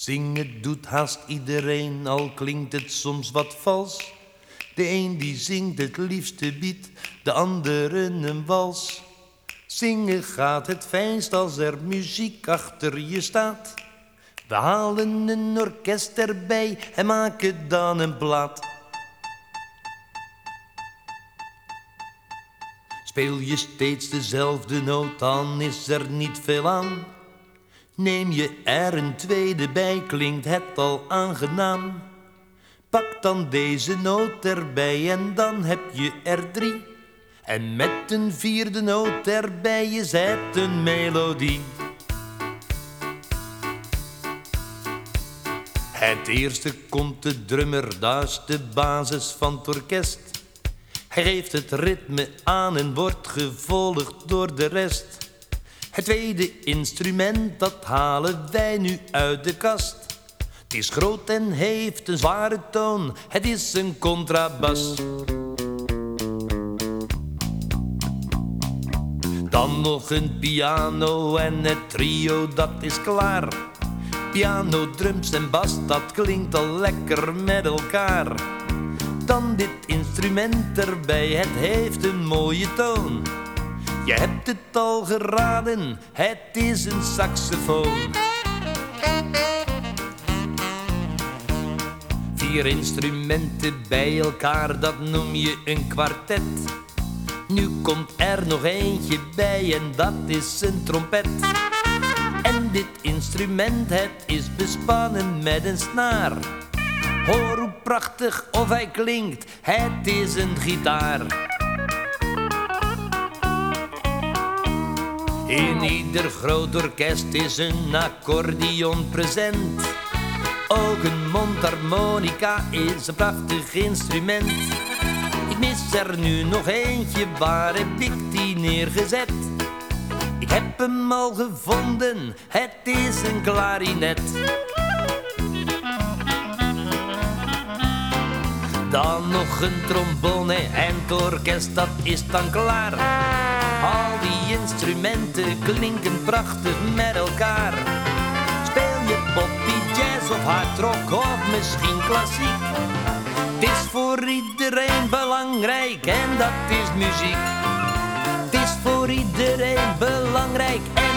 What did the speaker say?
Zingen doet haast iedereen, al klinkt het soms wat vals. De een die zingt het liefste biedt, de andere een wals. Zingen gaat het fijnst als er muziek achter je staat. We halen een orkest erbij en maken dan een plaat. Speel je steeds dezelfde noot, dan is er niet veel aan. Neem je er een tweede bij, klinkt het al aangenaam. Pak dan deze noot erbij en dan heb je er 3. En met een vierde noot erbij, je zet een melodie. Het eerste komt de drummer, dat is de basis van het orkest. Hij geeft het ritme aan en wordt gevolgd door de rest. Het tweede instrument, dat halen wij nu uit de kast. Het is groot en heeft een zware toon, het is een contrabas. Dan nog een piano en het trio, dat is klaar. Piano, drums en bas, dat klinkt al lekker met elkaar. Dan dit instrument erbij, het heeft een mooie toon. Je hebt het al geraden, het is een saxofoon. 4 instrumenten bij elkaar, dat noem je een kwartet. Nu komt er nog eentje bij en dat is een trompet. En dit instrument, het is bespannen met een snaar. Hoor hoe prachtig of hij klinkt, het is een gitaar. In ieder groot orkest is een accordeon present. Ook een mondharmonica is een prachtig instrument. Ik mis er nu nog eentje, waar heb ik die neergezet? Ik heb hem al gevonden, het is een klarinet. Dan nog een trombone en het orkest, dat is dan klaar. Al die instrumenten klinken prachtig met elkaar. Speel je poppy, jazz of hard rock of misschien klassiek. Het is voor iedereen belangrijk en dat is muziek. Het is voor iedereen belangrijk en